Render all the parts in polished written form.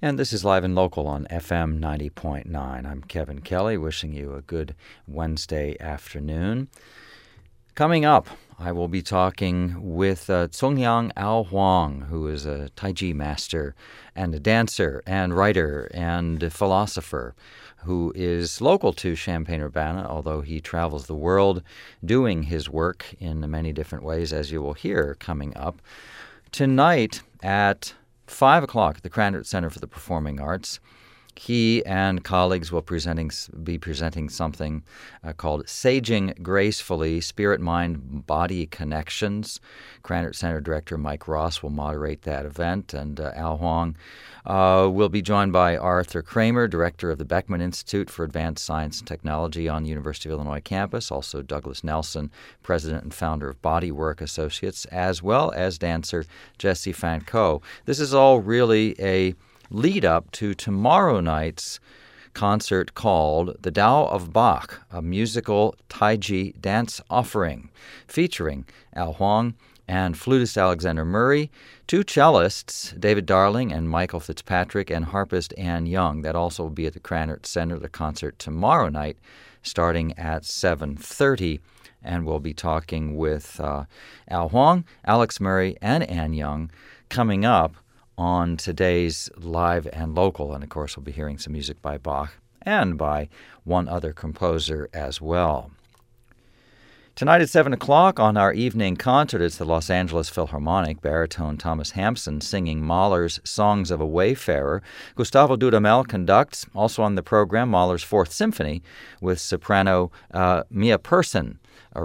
And this is Live and Local on FM 90.9. I'm Kevin Kelly, wishing you a good Wednesday afternoon. Coming up, I will be talking with Tsongyang Ao Huang, who is a Taiji master and a dancer and writer and philosopher who is local to Champaign-Urbana, although he travels the world doing his work in many different ways, as you will hear coming up. Tonight at 5 o'clock at the Krannert Center for the Performing Arts, he and colleagues will be presenting something called Saging Gracefully, Spirit, Mind, Body Connections. Krannert Center Director Mike Ross will moderate that event, and Ao Huang will be joined by Arthur Kramer, Director of the Beckman Institute for Advanced Science and Technology on the University of Illinois campus, also Douglas Nelson, President and founder of Bodywork Associates, as well as dancer Jesse Fanco. This is all really a lead up to tomorrow night's concert called The Tao of Bach, a musical Taiji dance offering, featuring Ao Huang and flutist Alexander Murray, two cellists, David Darling and Michael Fitzpatrick, and harpist Ann Young. That also will be at the Krannert Center, the concert tomorrow night, starting at 7:30. And we'll be talking with Ao Huang, Alex Murray, and Ann Young coming up on today's Live and Local. And, of course, we'll be hearing some music by Bach and by one other composer as well. Tonight at 7 o'clock on our evening concert, it's the Los Angeles Philharmonic, baritone Thomas Hampson singing Mahler's Songs of a Wayfarer. Gustavo Dudamel conducts, also on the program, Mahler's Fourth Symphony with soprano Mia Persson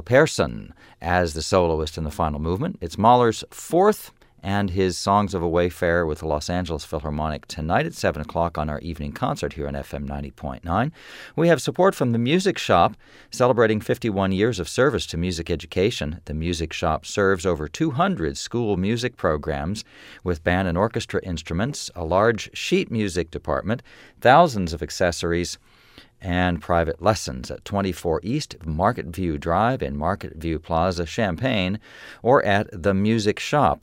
as the soloist in the final movement. It's Mahler's fourth and his Songs of a Wayfarer with the Los Angeles Philharmonic tonight at 7 o'clock on our evening concert here on FM 90.9. We have support from the Music Shop, celebrating 51 years of service to music education. The Music Shop serves over 200 school music programs with band and orchestra instruments, a large sheet music department, thousands of accessories, and private lessons at 24 East Market View Drive in Market View Plaza, Champaign, or at themusicshop.com.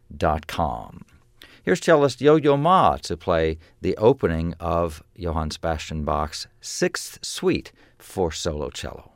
Here's cellist Yo-Yo Ma to play the opening of Johann Sebastian Bach's Sixth Suite for solo cello.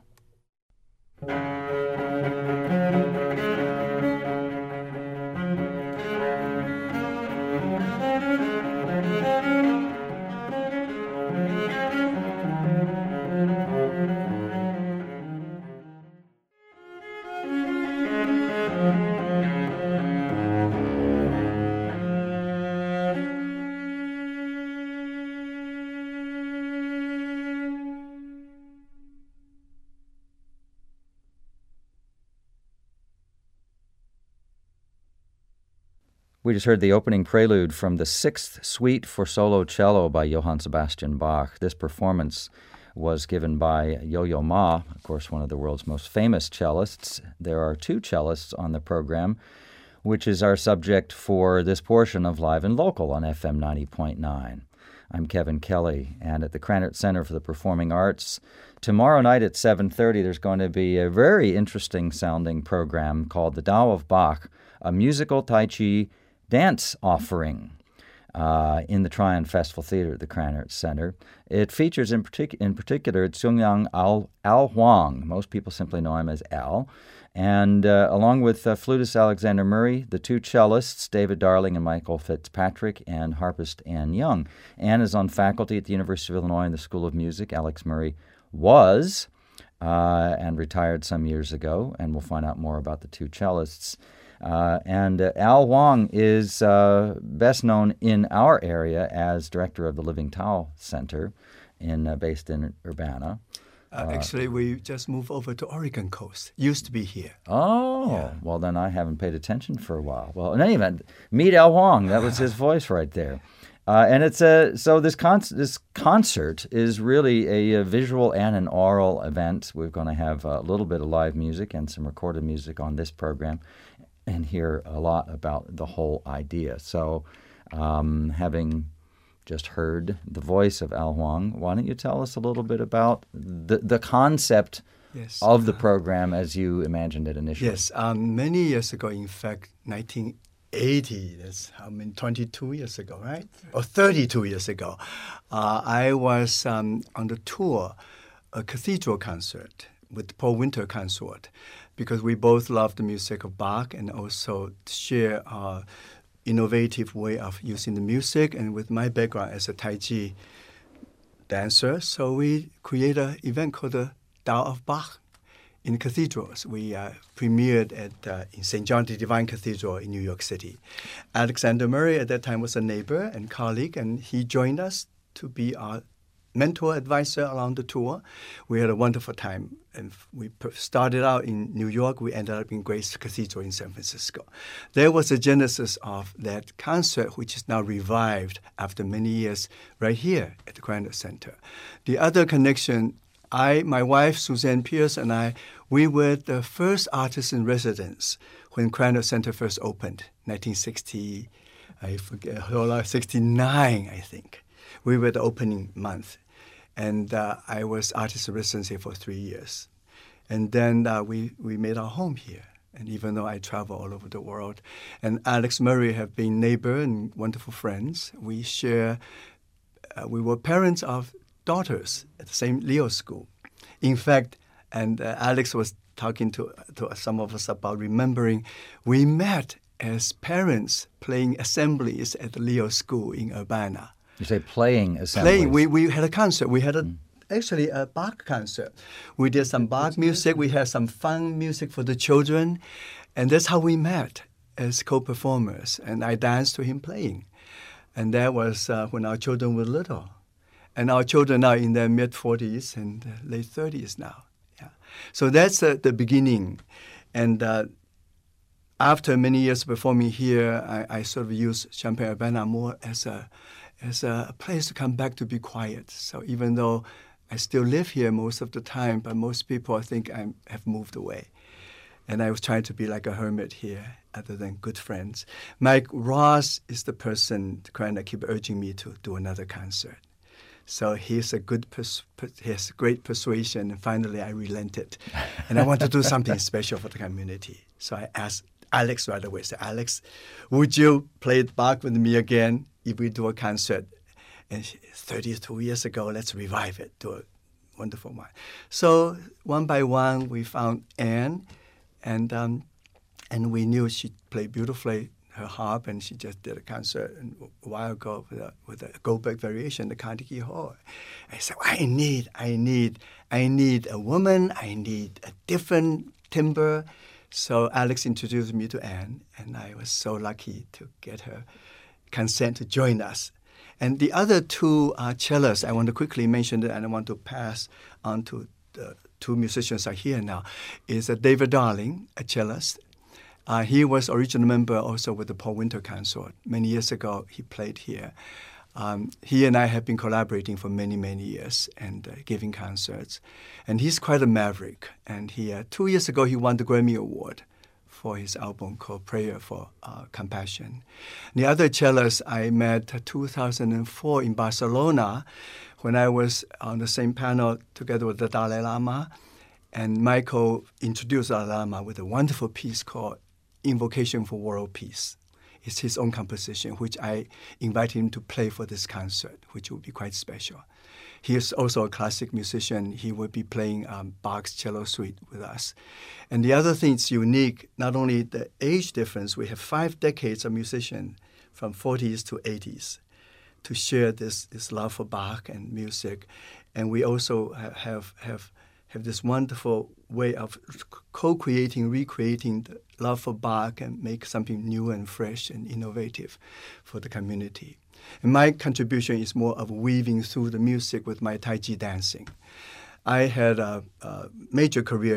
We just heard the opening prelude from the Sixth Suite for solo cello by Johann Sebastian Bach. This performance was given by Yo-Yo Ma, of course, one of the world's most famous cellists. There are two cellists on the program, which is our subject for this portion of Live and Local on FM 90.9. I'm Kevin Kelly, and at the Krannert Center for the Performing Arts, tomorrow night at 7:30, there's going to be a very interesting-sounding program called The Tao of Bach, a musical Taiji dance offering in the Tryon Festival Theater at the Krannert Center. It features in particular Tsongyang Ao Huang. Most people simply know him as Al. And along with flutist Alexander Murray, the two cellists, David Darling and Michael Fitzpatrick, and harpist Ann Young. Ann is on faculty at the University of Illinois in the School of Music. Alex Murray was and retired some years ago, and we'll find out more about the two cellists. And Ao Huang is best known in our area as director of the Living Tao Center, based in Urbana. Actually, we just moved over to Oregon coast. Used to be here. Oh, yeah. Well, then I haven't paid attention for a while. Well, in any event, meet Ao Huang. That was his voice right there. And it's so this concert is really a visual and an oral event. We're going to have a little bit of live music and some recorded music on this program, and hear a lot about the whole idea. So, having just heard the voice of Ao Huang, why don't you tell us a little bit about the concept of the program as you imagined it initially? Yes, many years ago, in fact, 80, that's 22 years ago, right? Or 32 years ago. I was on the tour, a cathedral concert with Paul Winter Consort, because we both love the music of Bach and also share our innovative way of using the music. And with my background as a Tai Chi dancer, so we create an event called the Tao of Bach in cathedrals. We premiered at in St. John the Divine Cathedral in New York City. Alexander Murray at that time was a neighbor and colleague, and he joined us to be our mentor, advisor along the tour. We had a wonderful time, and we started out in New York. We ended up in Grace Cathedral in San Francisco. There was the genesis of that concert, which is now revived after many years right here at the Crandall Center. The other connection, my wife, Suzanne Pierce, and I, we were the first artists in residence when Crandall Center first opened, 1960, I forget, 69, I think. We were the opening month. And I was artist in residency for 3 years. And then we made our home here. And even though I travel all over the world, and Alex Murray have been neighbor and wonderful friends, we share, we were parents of daughters at the same Leo school. In fact, and Alex was talking to some of us about remembering, we met as parents playing assemblies at the Leo school in Urbana. You say playing assemblies. Playing. We had a concert. We had actually a Bach concert. We did some Bach music. We had some fun music for the children. And that's how we met as co-performers. And I danced to him playing. And that was when our children were little. And our children are in their mid-40s and late 30s now. Yeah. So that's the beginning. And after many years performing here, I sort of use Champaign-Urbana more as a place to come back to be quiet. So even though I still live here most of the time, but most people, I think, have moved away. And I was trying to be like a hermit here, other than good friends. Mike Ross is the person that keep urging me to do another concert. So he's he has great persuasion, and finally I relented. And I want to do something special for the community. So I asked Alex right away, I said, Alex, would you play Bach with me again if we do a concert? And 32 years ago, let's revive it, do a wonderful one. So one by one, we found Anne, and we knew she played beautifully her harp, and she just did a concert a while ago with a Goldberg variation, the Carnegie Hall. I said, I need a woman, I need a different timbre. So Alex introduced me to Anne, and I was so lucky to get her consent to join us. And the other two cellists, I want to quickly mention that, and I want to pass on to the two musicians are here now, is David Darling, a cellist. He was original member also with the Paul Winter Consort. Many years ago, he played here. He and I have been collaborating for many, many years and giving concerts. And he's quite a maverick. And 2 years ago, he won the Grammy Award for his album called Prayer for Compassion. The other cellist I met 2004 in Barcelona when I was on the same panel together with the Dalai Lama. And Michael introduced Dalai Lama with a wonderful piece called Invocation for World Peace. It's his own composition, which I invited him to play for this concert, which will be quite special. He is also a classic musician. He will be playing Bach's cello suite with us. And the other thing that's unique, not only the age difference, we have 5 decades of musicians from 40s to 80s to share this love for Bach and music. And we also have this wonderful way of co-creating, recreating the love for Bach and make something new and fresh and innovative for the community. And my contribution is more of weaving through the music with my Tai Chi dancing. I had a major career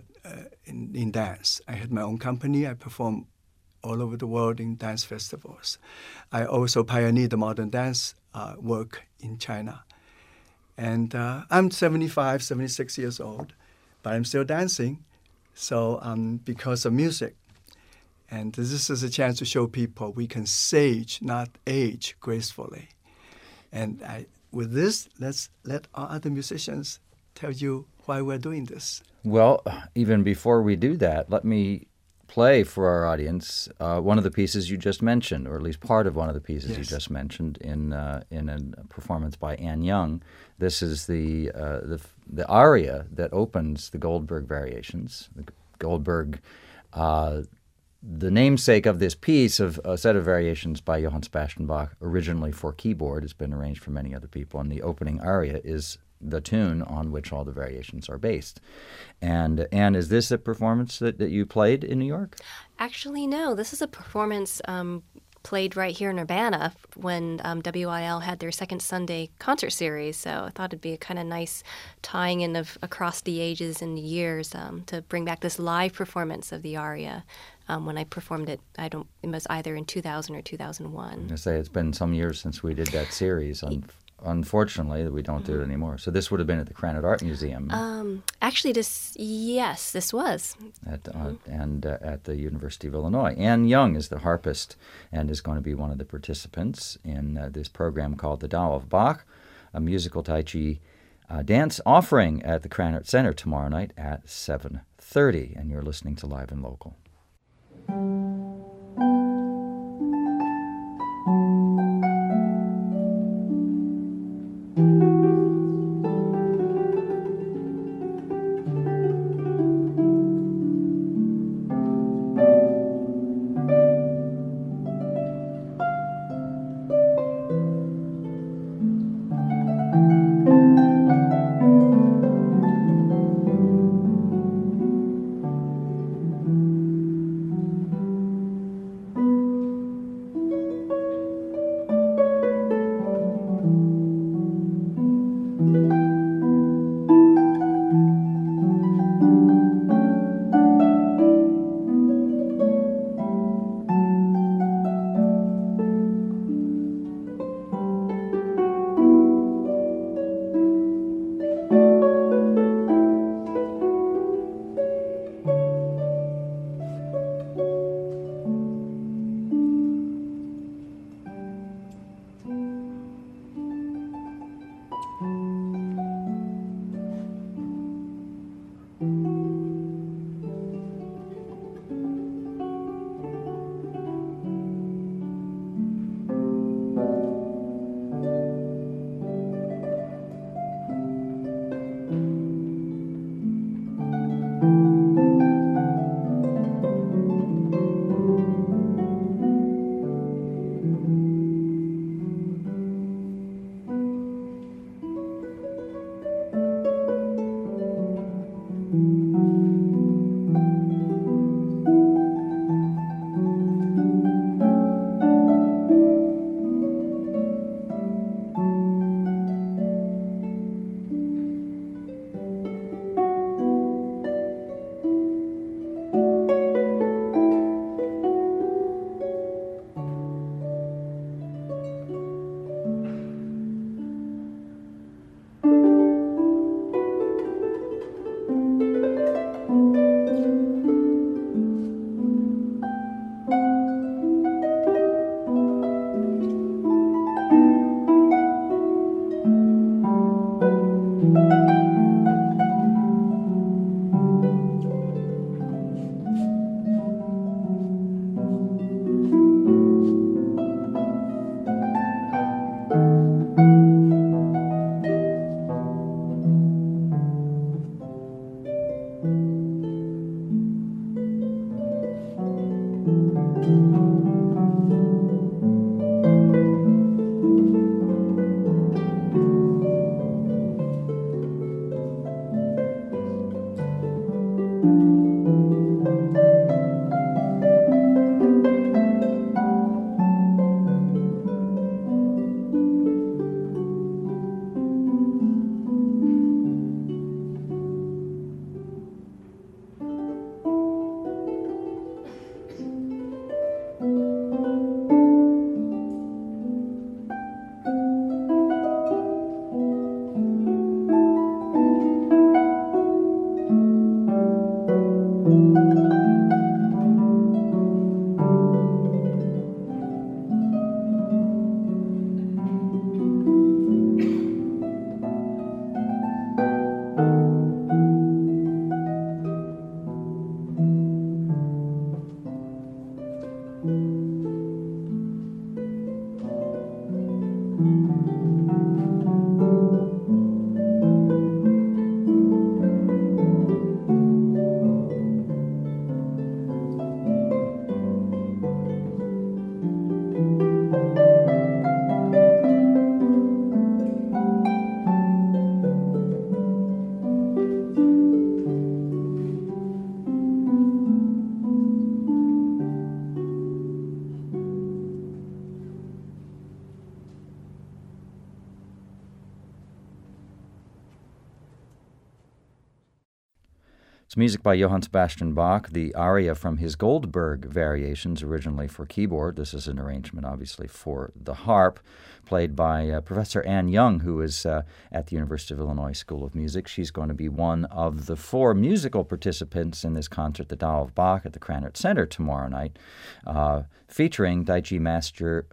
in dance. I had my own company. I performed all over the world in dance festivals. I also pioneered the modern dance work in China. And I'm 75, 76 years old, but I'm still dancing. So because of music. And this is a chance to show people we can sage, not age, gracefully. And with this, let's let our other musicians tell you why we're doing this. Well, even before we do that, let me play for our audience one of the pieces you just mentioned, or at least part of one of the pieces you just mentioned in a performance by Anne Young. This is the aria that opens the Goldberg Variations. The Goldberg, the namesake of this piece of a set of variations by Johann Sebastian Bach, originally for keyboard, has been arranged for many other people, and the opening aria is the tune on which all the variations are based. And is this a performance that you played in New York? Actually, no. This is a performance played right here in Urbana when WIL had their second Sunday concert series. So I thought it'd be a kind of nice tying in of across the ages and the years to bring back this live performance of the aria. When I performed it, it was either in 2000 or 2001. I say it's been some years since we did that series. Unfortunately, we don't do it anymore. So this would have been at the Krannert Art Museum. Actually, this was. At the University of Illinois. Anne Young is the harpist and is going to be one of the participants in this program called The Tao of Bach, a musical Tai Chi dance offering at the Krannert Center tomorrow night at 7:30. And you're listening to Live and Local. It's music by Johann Sebastian Bach, the aria from his Goldberg Variations, originally for keyboard. This is an arrangement, obviously, for the harp, played by Professor Anne Young, who is at the University of Illinois School of Music. She's going to be one of the 4 musical participants in this concert, The Tao of Bach, at the Krannert Center tomorrow night, featuring Daichi Master,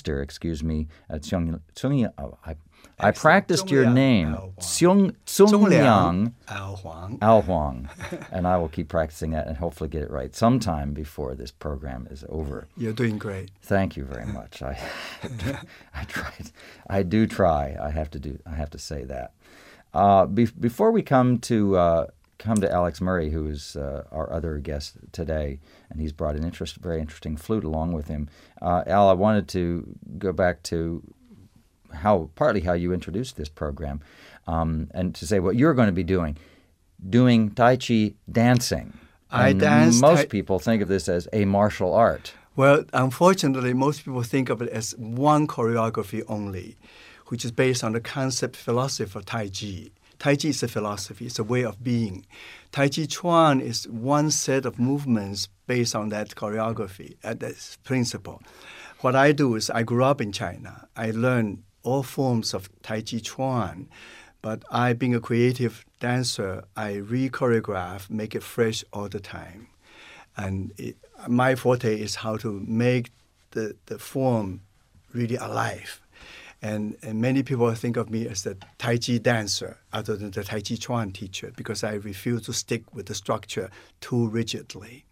I practiced your name, Tsung-Liang Ao Huang, and I will keep practicing that and hopefully get it right sometime before this program is over. You're doing great. Thank you very much. I tried. I do try. I have to say that. Before we come to Alex Murray, who is our other guest today, and he's brought an very interesting flute along with him. Al, I wanted to go back to partly how you introduced this program, and to say what you're going to be doing Tai Chi dancing. I dance. Most people think of this as a martial art. Well, unfortunately, most people think of it as one choreography only, which is based on the concept philosophy of Tai Chi. Tai Chi is a philosophy, it's a way of being. Tai Chi Chuan is one set of movements based on that choreography, that principle. What I do is I grew up in China. I learned all forms of Tai Chi Chuan, but I, being a creative dancer, I re-choreograph, make it fresh all the time. And my forte is how to make the form really alive. And many people think of me as the Tai Chi dancer other than the Tai Chi Chuan teacher because I refuse to stick with the structure too rigidly.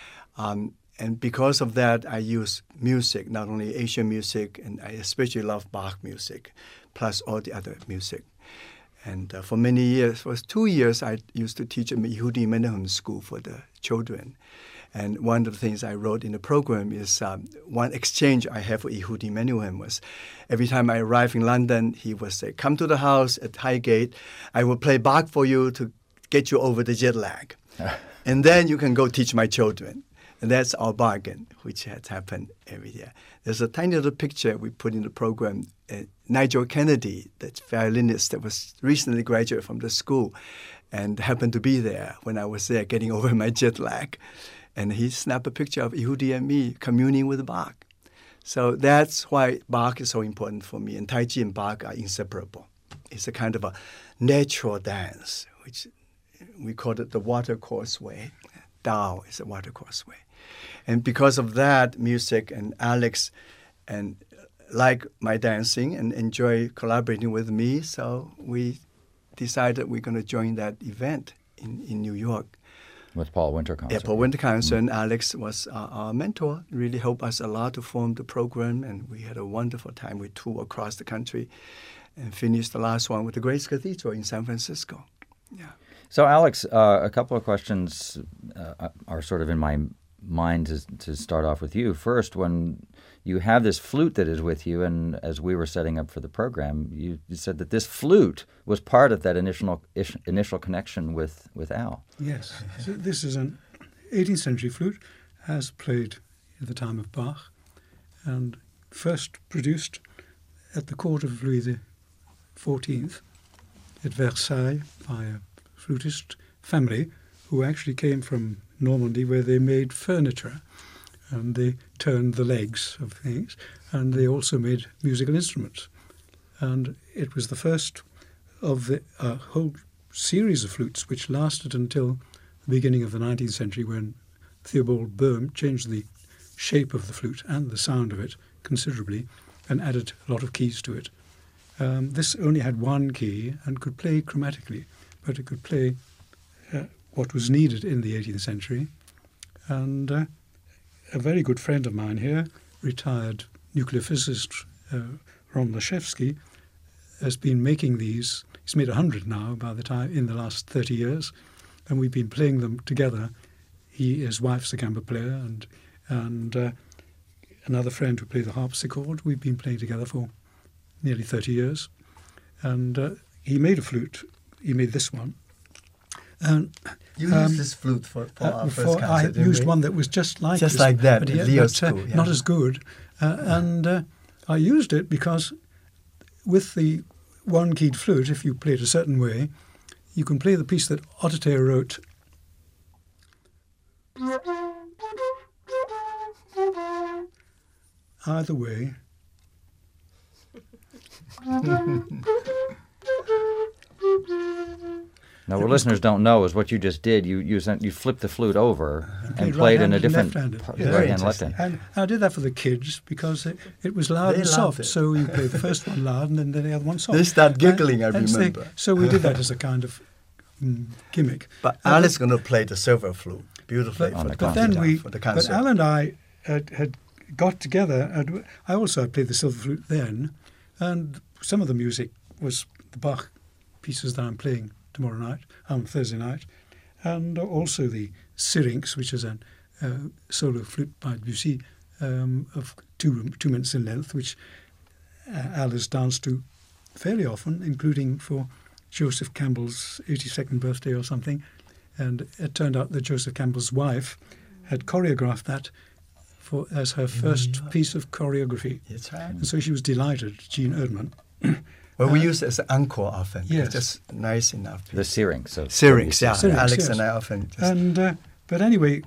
And because of that, I use music, not only Asian music, and I especially love Bach music, plus all the other music. And for many years, for 2 years, I used to teach at Yehudi Menuhin School for the children. And one of the things I wrote in the program is one exchange I have with Yehudi Menuhin was every time I arrive in London, he would say, come to the house at Highgate. I will play Bach for you to get you over the jet lag. And then you can go teach my children. And that's our bargain, which has happened every year. There's a tiny little picture we put in the program. Nigel Kennedy, that violinist that was recently graduated from the school and happened to be there when I was there getting over my jet lag. And he snapped a picture of Yehudi and me communing with Bach. So that's why Bach is so important for me. And Tai Chi and Bach are inseparable. It's a kind of a natural dance, which we call it the watercourse way. Tao is a watercourse way. And because of that, music and Alex and like my dancing and enjoy collaborating with me, so we decided we're going to join that event in New York. With Paul Winter Concert. Yeah, Paul Winter Concert. And Alex was our mentor, really helped us a lot to form the program, and we had a wonderful time. We toured across the country and finished the last one with the Grace Cathedral in San Francisco. Yeah. So, Alex, a couple of questions are sort of in my mind to start off with you. First, when you have this flute that is with you, and as we were setting up for the program, you said that this flute was part of that initial connection with Al. Yes. So this is an 18th century flute, as played at the time of Bach, and first produced at the court of Louis XIV at Versailles by a flutist family who actually came from Normandy, where they made furniture and they turned the legs of things, and they also made musical instruments. And it was the first of the whole series of flutes which lasted until the beginning of the 19th century, when Theobald Boehm changed the shape of the flute and the sound of it considerably and added a lot of keys to it. This only had one key and could play chromatically, but it could play what was needed in the 18th century. And a very good friend of mine here, retired nuclear physicist Rondlaszewski has been making these. He's made 100 now in the last 30 years, and we've been playing them together. His wife's a gamba player, and another friend who played the harpsichord. We've been playing together for nearly 30 years. And he made a flute. He made this one. And you used this flute for our first concert. I used one that was just like this, like that, but, not as good. And I used it because with the one-keyed flute, if you play it a certain way, you can play the piece that Ottotay wrote. Either way. Now, what listeners don't know is what you just did. You flipped the flute over and played in a different right hand, left hand. And I did that for the kids because it was loud and soft. So you play the first one loud and then the other one soft. They start giggling, I remember. So we did that as a kind of gimmick. But Alex is going to play the silver flute beautifully for the concert. But Al and I had got together, and I also played the silver flute then, and some of the music was the Bach pieces that I'm playing tomorrow night, on Thursday night, and also the Syrinx, which is a solo flute by Debussy of 2 minutes in length, which Al has danced to fairly often, including for Joseph Campbell's 82nd birthday or something. And it turned out that Joseph Campbell's wife had choreographed that as her first piece of choreography. That's right. And so she was delighted, Jean Erdmann. Well, we use it as an encore often. Yes. It's just nice enough. The Syrinx. Syrinx, yeah. Syrinx, Alex yes. and I often just... And, but anyway,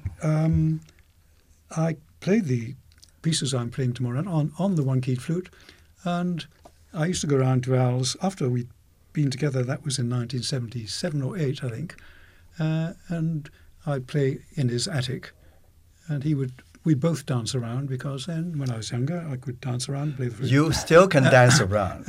I played the pieces I'm playing tomorrow on the one-keyed flute, and I used to go around to Al's, after we'd been together, that was in 1977 or 8, I think, and I'd play in his attic, and we'd both dance around, because then, when I was younger, I could dance around and play the flute. You still can dance around.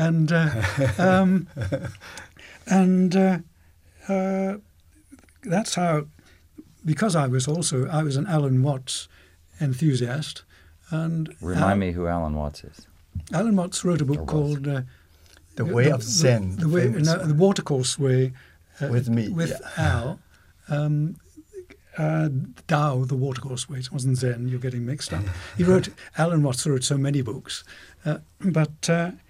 That's how, because I was an Alan Watts enthusiast. And Remind me who Alan Watts is. Alan Watts wrote a book called The Way of Zen. The Watercourse Way. With Al. Tao, the Watercourse Way. It wasn't Zen. You're getting mixed up. Alan Watts wrote so many books, but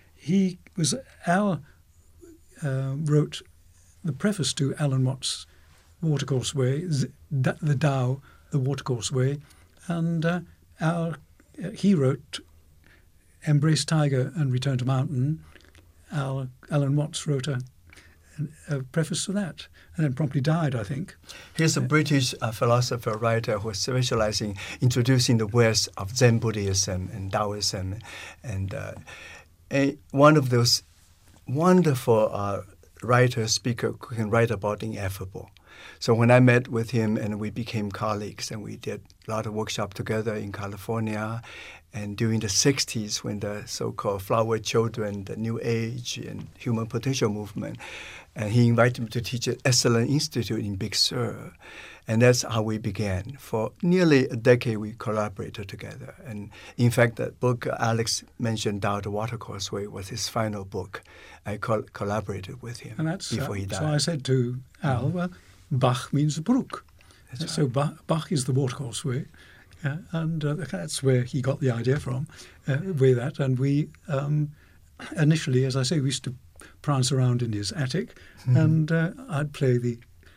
Al wrote the preface to Alan Watts' Watercourse Way, the Tao, the Watercourse Way, and he wrote Embrace Tiger and Return to Mountain. Alan Watts wrote a preface to that, and then promptly died, I think. He's a British philosopher, writer who specializes in introducing the West of Zen Buddhism and Taoism, and one of those wonderful writer, speaker who can write about the ineffable. So when I met with him and we became colleagues, and we did a lot of workshops together in California, and during the 60s, when the so-called flower children, the New Age and human potential movement, and he invited me to teach at Esalen Institute in Big Sur. And that's how we began. For nearly a decade, we collaborated together. And in fact, the book Alex mentioned, Tao, the Watercourse Way, was his final book. I collaborated with him before he died. So I said to Al, well, Bach means the brook. So Bach is the Watercourse Way. And that's where he got the idea from, with that. And we initially, as I say, we used to prance around in his attic, and I'd play the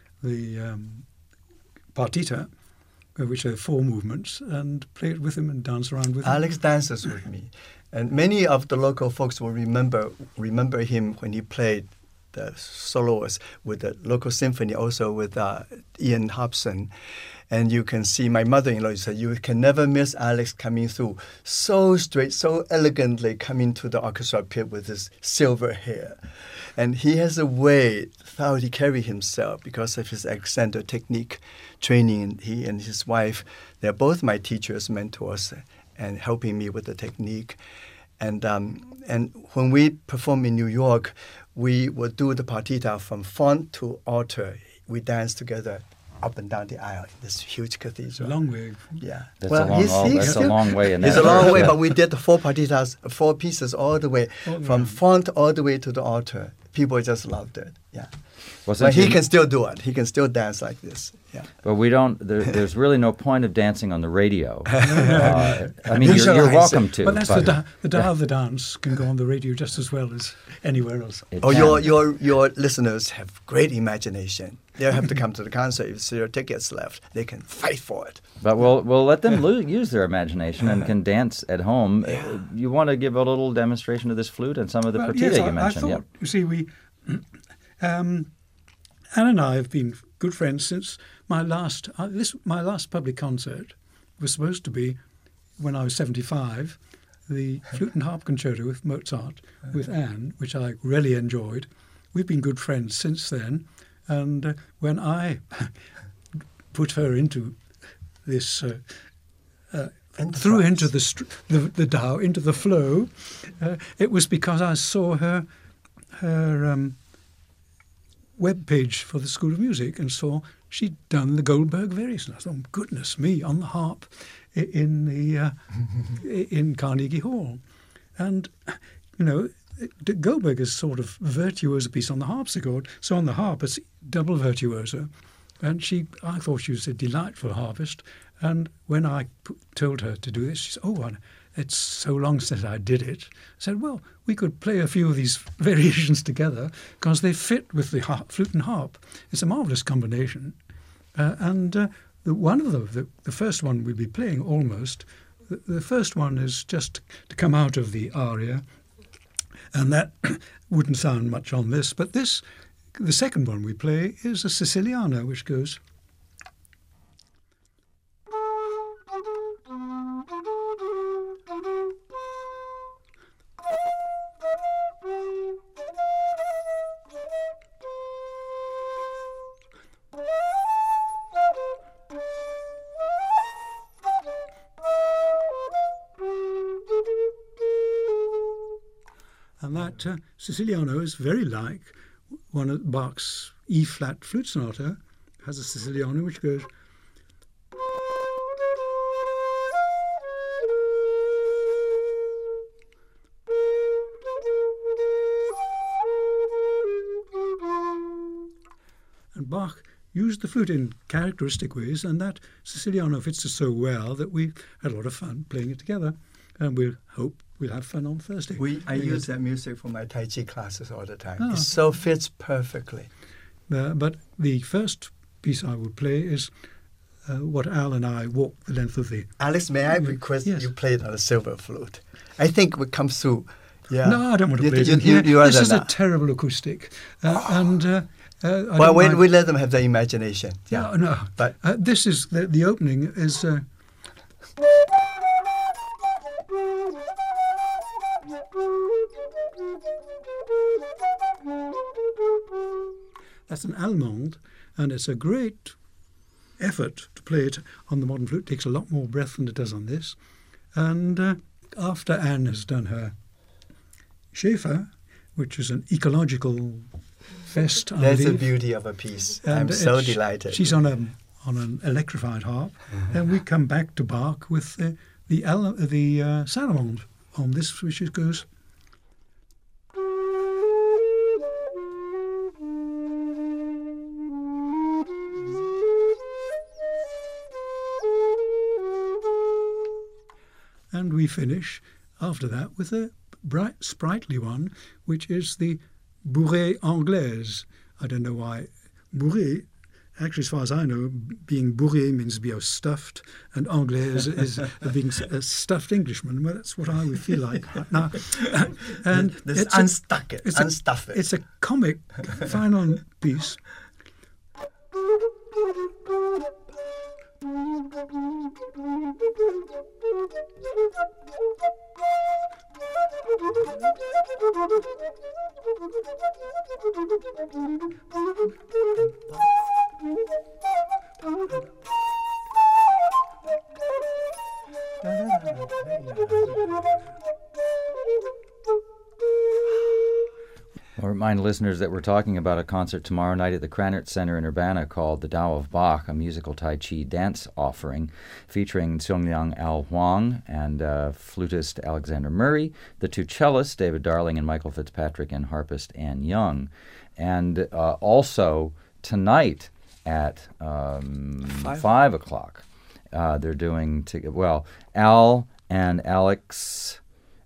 partita, which are 4 movements, and play it with him and dance around with him. Alex dances with me. And many of the local folks will remember him when he played the soloists with the local symphony, also with Ian Hobson. And you can see my mother-in-law said, you can never miss Alex coming through so straight, so elegantly coming to the orchestra pit with his silver hair. And he has a way how he carries himself because of his eccentric technique training. And he and his wife, they're both my teachers, mentors, and helping me with the technique. And when we perform in New York, we would do the partita from font to altar. We dance together up and down the aisle in this huge cathedral. Long way. Yeah. That's Well, a long way in It's that a long direction. way, but we did the four pieces all the way, from font all the way to the altar. People just loved it. Yeah. Well, But since he you- can still do it. He can still dance like this. Yeah. But we don't. There's really no point of dancing on the radio. I mean, you're Visualize welcome it. to. But that's but the Tao of the dance can go on the radio just as well as anywhere else. it Oh, can. your listeners have great imagination. They have to come to the concert. If there are tickets left, they can fight for it. But we'll let them use their imagination and can dance at home. You want to give a little demonstration of this flute and some of the Well, partita yes, you I mentioned. thought, you see, Anne and I have been good friends since my last public concert was supposed to be when I was 75, the Flute and Harp Concerto with Mozart with Anne, which I really enjoyed. We've been good friends since then, and when I put her into this threw into the Tao, into the flow, it was because I saw her web page for the School of Music and saw she'd done the Goldberg Variation. I thought, goodness me, on the harp in Carnegie Hall. And, you know, Goldberg is sort of virtuoso piece on the harpsichord, so on the harp it's double virtuoso. And I thought she was a delightful harpist. And when I told her to do this, she said, "Oh, it's so long since I did it." I said, "Well, we could play a few of these variations together because they fit with the flute and harp. It's a marvellous combination." One of the first one we'll be playing almost, the first one is just to come out of the aria, and that wouldn't sound much on this, but the second one we play is a Siciliano, which goes... And that Siciliano is very like one of Bach's E-flat flute sonata, has a Siciliano which goes... And Bach used the flute in characteristic ways, and that Siciliano fits us so well that we had a lot of fun playing it together, and we'll hope we'll have fun on Thursday. I use that music for my Tai Chi classes all the time. Oh. It so fits perfectly. But the first piece I will play is what Al and I walked the length of the... Alex, may I request Yes. you play it on a silver flute? I think it comes through. Yeah. No, I don't want to play it. This is a terrible acoustic. Well, we let them have their imagination. Yeah. No. But This is the opening is... That's an allemande, and it's a great effort to play it on the modern flute. It takes a lot more breath than it does on this. And after Anne has done her Schäfer, which is an ecological fest, I that's the believe, beauty of a piece. and I'm so it's- delighted. She's on an electrified harp, and we come back to Bach with the Salamande on this, which goes... And we finish after that with a bright, sprightly one, which is the Bourrée Anglaise. I don't know why. Bourrée, actually, as far as I know, being bourré means to be stuffed, and Anglaise is being a stuffed Englishman. Well, that's what I would feel like right now. And Let's unstuck it, unstuff it. It's a comic final piece. I'll remind listeners that we're talking about a concert tomorrow night at the Krannert Center in Urbana called The Tao of Bach, a musical Tai Chi dance offering featuring Tsongyang Al Huang and flutist Alexander Murray, the two cellists, David Darling and Michael Fitzpatrick, and harpist Ann Young. And also tonight at 5 o'clock, they're doing, Al and Alex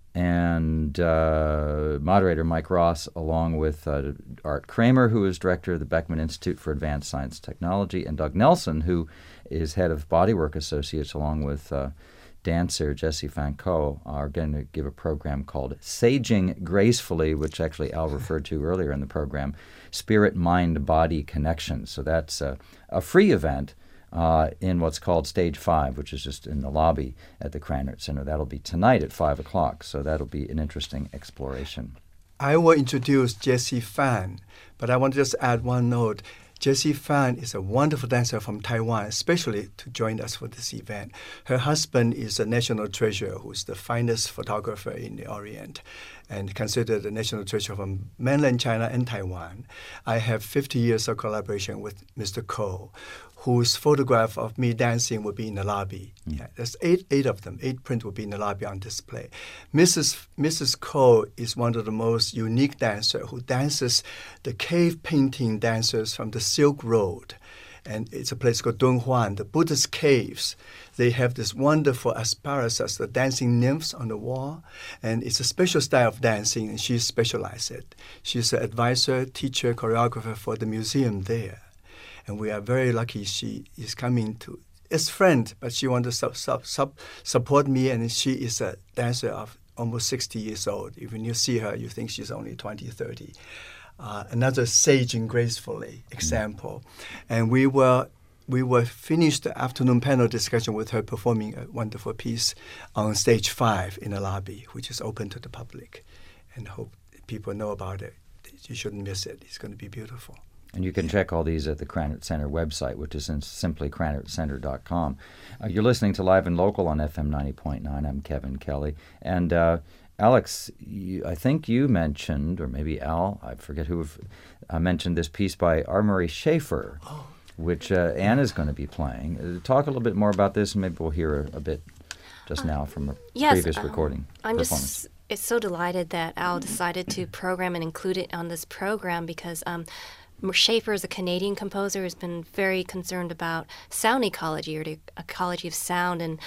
and moderator Mike Ross, along with Art Kramer, who is director of the Beckman Institute for Advanced Science Technology, and Doug Nelson, who is head of Bodywork Associates, along with dancer Jesse Fanco, are going to give a program called Saging Gracefully, which actually Al referred to earlier in the program, Spirit, Mind, Body Connection. So that's a free event in what's called Stage 5, which is just in the lobby at the Krannert Center. That'll be tonight at 5 o'clock, so that'll be an interesting exploration. I will introduce Jessie Fan, but I want to just add one note. Jessie Fan is a wonderful dancer from Taiwan, especially to join us for this event. Her husband is a national treasure who's the finest photographer in the Orient and considered a national treasure from mainland China and Taiwan. I have 50 years of collaboration with Mr. Ko, whose photograph of me dancing will be in the lobby. Yeah, there's eight of them. 8 prints will be in the lobby on display. Mrs. Ko is one of the most unique dancers who dances the cave painting dancers from the Silk Road. And it's a place called Dunhuan, the Buddhist caves. They have this wonderful asparagus, the dancing nymphs on the wall. And it's a special style of dancing, and she specializes it. She's an advisor, teacher, choreographer for the museum there. And we are very lucky she is coming to, as friend, but she wants to support me, and she is a dancer of almost 60 years old. When you see her, you think she's only 20, 30. Another saging gracefully example. And we were finished the afternoon panel discussion with her performing a wonderful piece on Stage 5 in the lobby, which is open to the public. And hope people know about it. You shouldn't miss it. It's going to be beautiful. And you can check all these at the Krannert Center website, which is simply krannertcenter.com. You're listening to Live and Local on FM 90.9. I'm Kevin Kelly. And Alex, I think you mentioned, or maybe Al, I forget who mentioned this piece by R. Murray Schafer, which Anne is going to be playing. Talk a little bit more about this, and maybe we'll hear a bit just now from a previous recording. It's so delighted that Al decided to program and include it on this program because Schafer is a Canadian composer who's been very concerned about sound ecology, or the ecology of sound. And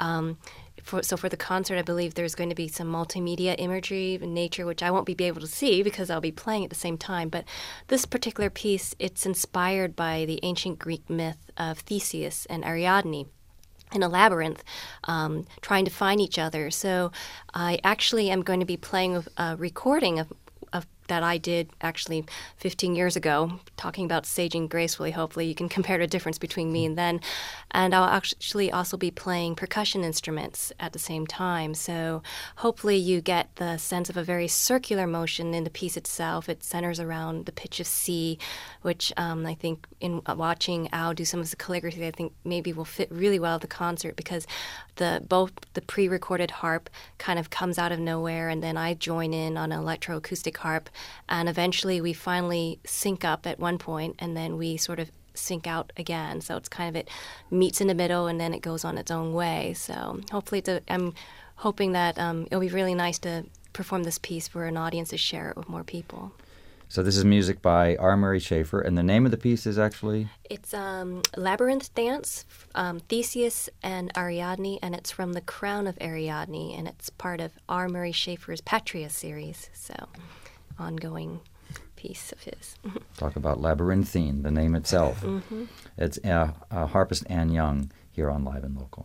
for the concert, I believe there's going to be some multimedia imagery in nature, which I won't be able to see because I'll be playing at the same time. But this particular piece, it's inspired by the ancient Greek myth of Theseus and Ariadne in a labyrinth, trying to find each other. So I actually am going to be playing a recording of that I did actually 15 years ago, talking about saging gracefully. Hopefully you can compare the difference between me and then. And I'll actually also be playing percussion instruments at the same time. So hopefully you get the sense of a very circular motion in the piece itself. It centers around the pitch of C, which I think in watching Al do some of the calligraphy, I think maybe will fit really well at the concert, because both the pre-recorded harp kind of comes out of nowhere, and then I join in on an electroacoustic harp, and eventually we finally sync up at one point, and then we sort of sync out again. So it's kind of, it meets in the middle, and then it goes on its own way. So hopefully I'm hoping that it'll be really nice to perform this piece for an audience to share it with more people. So this is music by R. Murray Schafer, and the name of the piece is actually? It's Labyrinth Dance, Theseus and Ariadne, and it's from The Crown of Ariadne, and it's part of R. Murray Schafer's Patria series, so ongoing piece of his. Talk about labyrinthine, the name itself. Mm-hmm. It's harpist Ann Young here on Live and Local.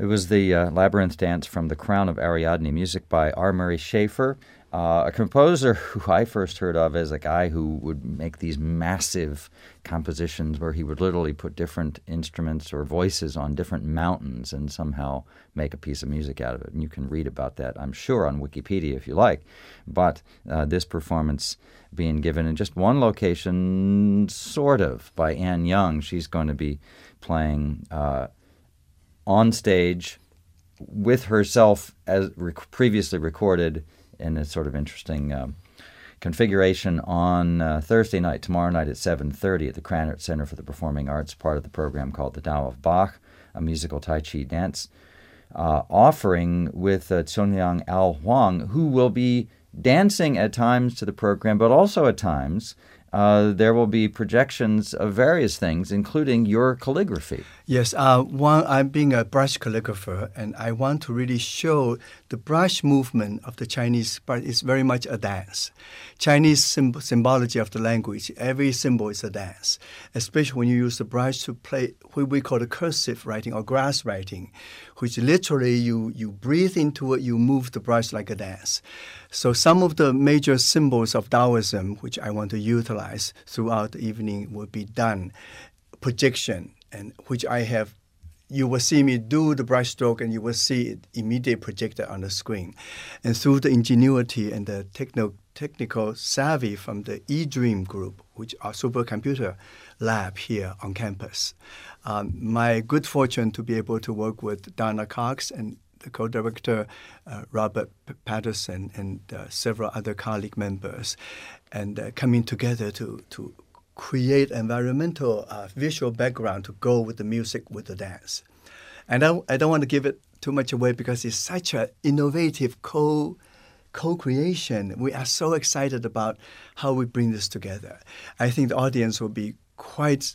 It was the Labyrinth Dance from The Crown of Ariadne, music by R. Murray Schafer, a composer who I first heard of as a guy who would make these massive compositions where he would literally put different instruments or voices on different mountains and somehow make a piece of music out of it. And you can read about that, I'm sure, on Wikipedia if you like. But this performance being given in just one location, sort of, by Anne Young. She's going to be playing on stage with herself as previously recorded in a sort of interesting configuration on Thursday night, tomorrow night at 7:30 at the Krannert Center for the Performing Arts, part of the program called The Tao of Bach, a musical Tai Chi dance offering with Tsongyang Al Huang, who will be dancing at times to the program, but also at times there will be projections of various things, including your calligraphy. Yes, I'm being a brush calligrapher, and I want to really show the brush movement of the Chinese brush is very much a dance. Chinese symbology of the language, every symbol is a dance, especially when you use the brush to play what we call the cursive writing or grass writing, which literally you breathe into it, you move the brush like a dance. So some of the major symbols of Taoism, which I want to utilize throughout the evening, will be done. Projection, and which I have, you will see me do the brush stroke and you will see it immediately projected on the screen. And through the ingenuity and the technical savvy from the eDream group, which are supercomputer lab here on campus, my good fortune to be able to work with Donna Cox and the co-director Robert Patterson and several other colleague members, and coming together to create environmental visual background to go with the music, with the dance. And I don't want to give it too much away because it's such an innovative co-creation. We are so excited about how we bring this together. I think the audience will be quite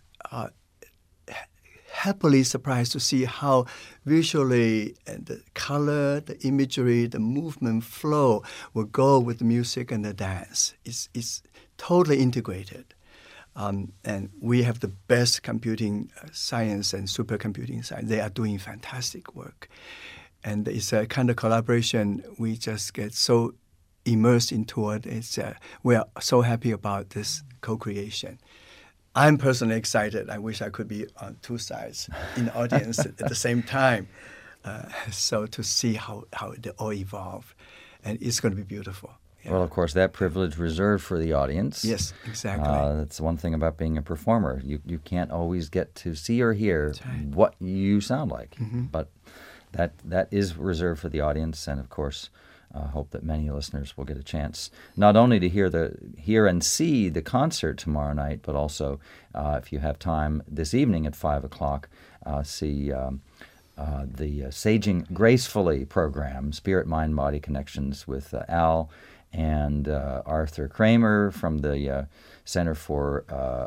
happily surprised to see how visually and the color, the imagery, the movement flow will go with the music and the dance. It's totally integrated. And we have the best computing science and supercomputing science. They are doing fantastic work. And it's a kind of collaboration we just get so immersed into it. We are so happy about this co-creation. I'm personally excited. I wish I could be on two sides in the audience at the same time. So to see how it all evolve. And it's going to be beautiful. Yeah. Well, of course, that privilege reserved for the audience. Yes, exactly. That's one thing about being a performer. You can't always get to see or hear what you sound like. Mm-hmm. But that is reserved for the audience, and of course, hope that many listeners will get a chance not only to hear and see the concert tomorrow night, but also, if you have time this evening at 5:00, see the Saging Gracefully program, Spirit, Mind, Body Connections with Al and Arthur Kramer from the Center for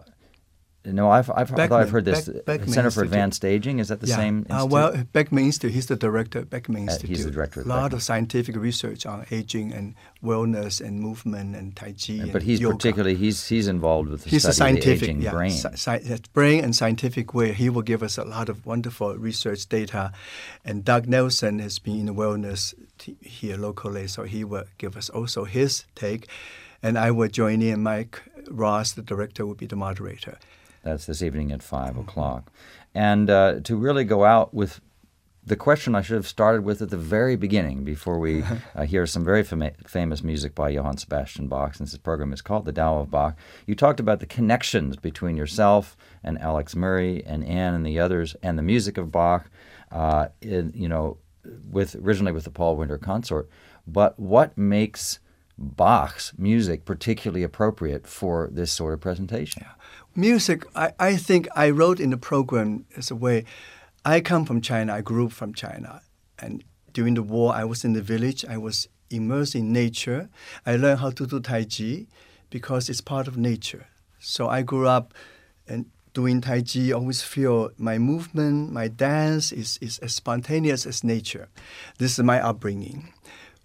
I've heard this. Beckman Center for Advanced Aging, is that the same institute? Well, Beckman Institute, he's the director of Beckman Institute. He's the director of Beckman. A lot of scientific research on aging and wellness and movement and Tai Chi but he's yoga. Particularly, he's involved with the he's study of the aging brain. Brain and scientific way. He will give us a lot of wonderful research data. And Doug Nelson has been in the wellness here locally, so he will give us also his take. And I will join in. Mike Ross, the director, will be the moderator. That's this evening at 5:00. And to really go out with the question I should have started with at the very beginning before we hear some very famous music by Johann Sebastian Bach, since this program is called The Tao of Bach. You talked about the connections between yourself and Alex Murray and Anne and the others and the music of Bach, originally with the Paul Winter Consort. But what makes Bach's music particularly appropriate for this sort of presentation? Yeah. Music, I think I wrote in the program as a way, I come from China, I grew up from China. And during the war, I was in the village, I was immersed in nature. I learned how to do Tai Chi because it's part of nature. So I grew up and doing Tai Chi, always feel my movement, my dance is as spontaneous as nature. This is my upbringing.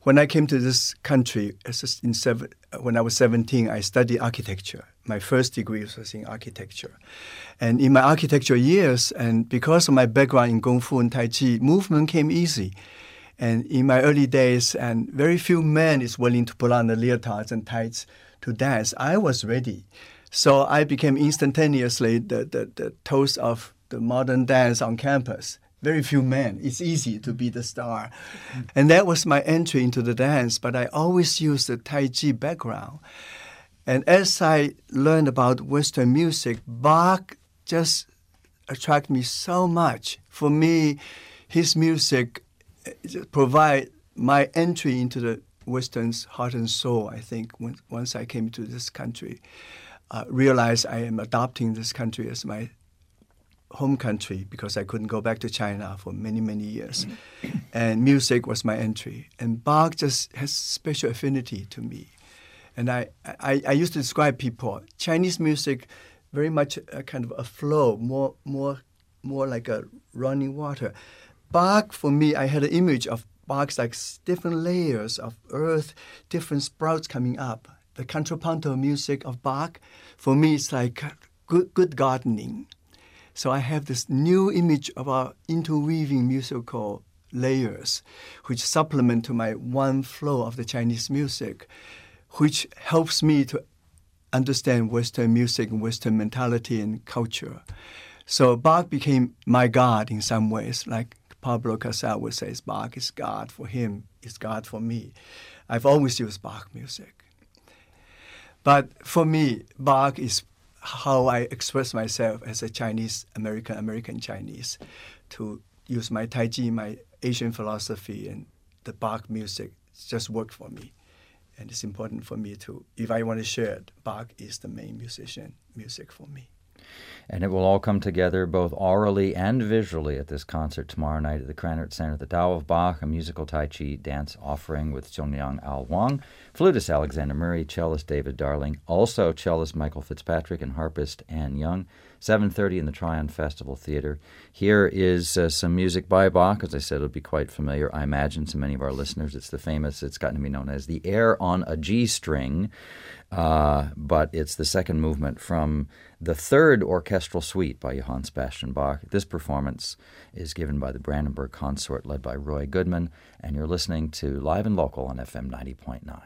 When I came to this country, when I was 17, I studied architecture. My first degree was in architecture. And in my architecture years, and because of my background in Kung Fu and Tai Chi, movement came easy. And in my early days, and very few men is willing to put on the leotards and tights to dance, I was ready. So I became instantaneously the toast of the modern dance on campus. Very few men. It's easy to be the star. And that was my entry into the dance, but I always used the Tai Chi background. And as I learned about Western music, Bach just attracted me so much. For me, his music provide my entry into the Western's heart and soul, I think, once I came to this country. Realized I am adopting this country as my home country because I couldn't go back to China for many, many years. And music was my entry. And Bach just has special affinity to me. And I used to describe people, Chinese music, very much a kind of a flow, more like a running water. Bach, for me, I had an image of Bach's like different layers of earth, different sprouts coming up. The contrapunto music of Bach, for me, it's like good gardening. So I have this new image of our interweaving musical layers, which supplement to my one flow of the Chinese music, which helps me to understand Western music and Western mentality and culture. So Bach became my God in some ways, like Pablo Casal would say, Bach is God for him, is God for me. I've always used Bach music. But for me, Bach is how I express myself as a Chinese, American Chinese, to use my Tai Chi, my Asian philosophy, and the Bach music just worked for me. And it's important for me to, if I want to share it, Bach is the main music for me. And it will all come together both orally and visually at this concert tomorrow night at the Krannert Center. The Tao of Bach, a musical Tai Chi dance offering with Zhongyang Al Wang, flutist Alexander Murray, cellist David Darling, also cellist Michael Fitzpatrick, and harpist Ann Young. 7:30 in the Tryon Festival Theater. Here is some music by Bach. As I said, it'll be quite familiar, I imagine, to many of our listeners. It's gotten to be known as the Air on a G String, but it's the second movement from the third orchestral suite by Johann Sebastian Bach. This performance is given by the Brandenburg Consort, led by Roy Goodman, and you're listening to Live and Local on FM 90.9.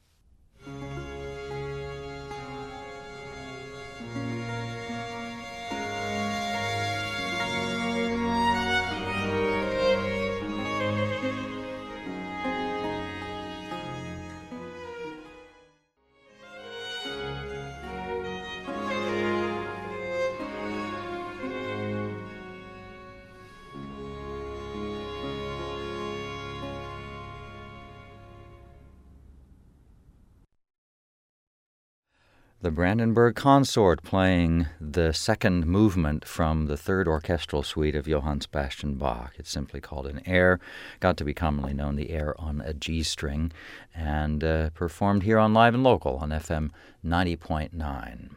The Brandenburg Consort playing the second movement from the third orchestral suite of Johann Sebastian Bach. It's simply called an air, got to be commonly known the Air on a G String, and performed here on Live and Local on FM 90.9.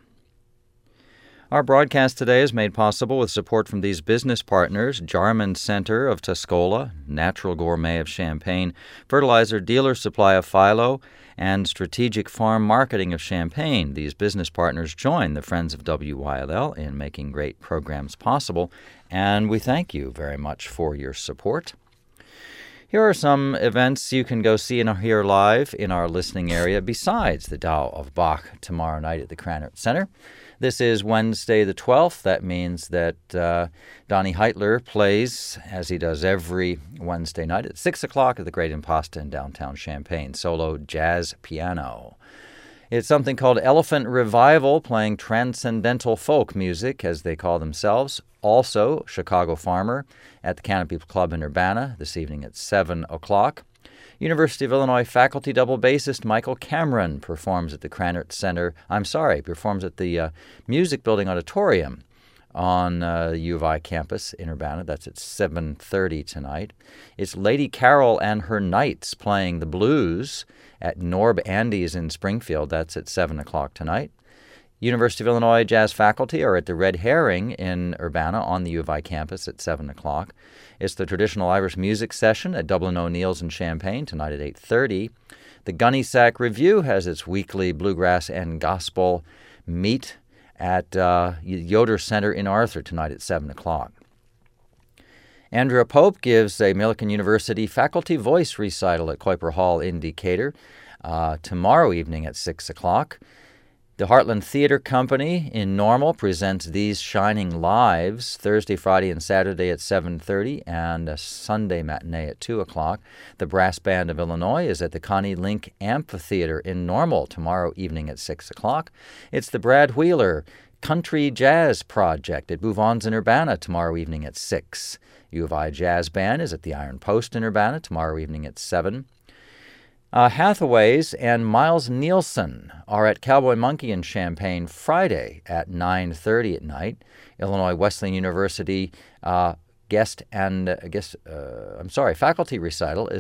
Our broadcast today is made possible with support from these business partners: Jarman Center of Tuscola, Natural Gourmet of Champaign, Fertilizer Dealer Supply of Philo, and Strategic Farm Marketing of Champaign. These business partners join the Friends of WYLL in making great programs possible, and we thank you very much for your support. Here are some events you can go see and hear live in our listening area besides the Tao of Bach tomorrow night at the Krannert Center. This is Wednesday the 12th. That means that Donnie Heitler plays, as he does every Wednesday night, at 6 o'clock at the Great Impasta in downtown Champaign, solo jazz piano. It's something called Elephant Revival, playing transcendental folk music, as they call themselves. Also, Chicago Farmer at the Canopy Club in Urbana this evening at 7 o'clock. University of Illinois faculty double bassist Michael Cameron performs at the Krannert Center. Performs at the Music Building Auditorium on U of I campus in Urbana. That's at 7:30 tonight. It's Lady Carol and her Knights playing the blues at Norb Andy's in Springfield. That's at 7 o'clock tonight. University of Illinois jazz faculty are at the Red Herring in Urbana on the U of I campus at 7 o'clock. It's the traditional Irish music session at Dublin O'Neill's in Champaign tonight at 8:30. The Gunny Sack Review has its weekly bluegrass and gospel meet at Yoder Center in Arthur tonight at 7 o'clock. Andrea Pope gives a Millikan University faculty voice recital at Kuiper Hall in Decatur tomorrow evening at 6 o'clock. The Heartland Theater Company in Normal presents These Shining Lives Thursday, Friday, and Saturday at 7:30 and a Sunday matinee at 2 o'clock. The Brass Band of Illinois is at the Connie Link Amphitheater in Normal tomorrow evening at 6 o'clock. It's the Brad Wheeler Country Jazz Project at Bouvons in Urbana tomorrow evening at 6. U of I Jazz Band is at the Iron Post in Urbana tomorrow evening at 7. Hathaways and Miles Nielsen are at Cowboy Monkey in Champaign Friday at 9:30 at night. Illinois Wesleyan University faculty recital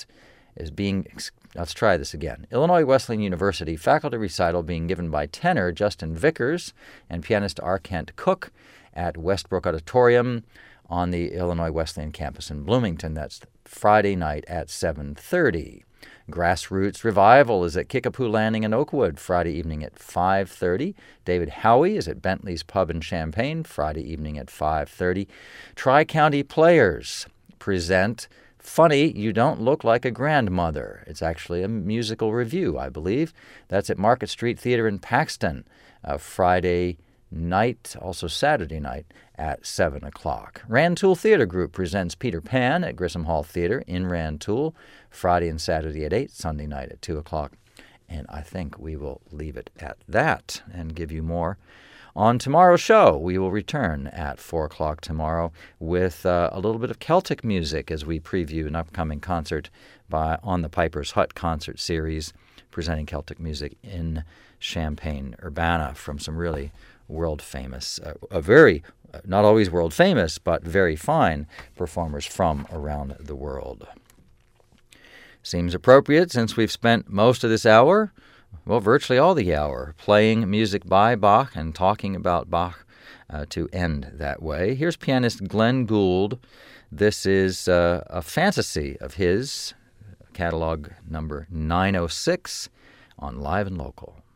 let's try this again. Illinois Wesleyan University faculty recital being given by tenor Justin Vickers and pianist R. Kent Cook at Westbrook Auditorium on the Illinois Wesleyan campus in Bloomington. That's Friday night at 7:30. Grassroots Revival is at Kickapoo Landing in Oakwood Friday evening at 5:30. David Howie is at Bentley's Pub in Champaign Friday evening at 5:30. Tri-County Players present Funny You Don't Look Like a Grandmother. It's actually a musical review, I believe. That's at Market Street Theater in Paxton Friday night, also Saturday night at 7 o'clock. Rantoul Theater Group presents Peter Pan at Grissom Hall Theater in Rantoul Friday and Saturday at 8, Sunday night at 2 o'clock. And I think we will leave it at that and give you more on tomorrow's show. We will return at 4 o'clock tomorrow with a little bit of Celtic music as we preview an upcoming concert on the Piper's Hut concert series, presenting Celtic music in Champaign-Urbana from some really world-famous, not always world-famous, but very fine performers from around the world. Seems appropriate since we've spent most of this hour, virtually all the hour, playing music by Bach and talking about Bach to end that way. Here's pianist Glenn Gould. This is a fantasy of his, catalog number 906 on Live and Local.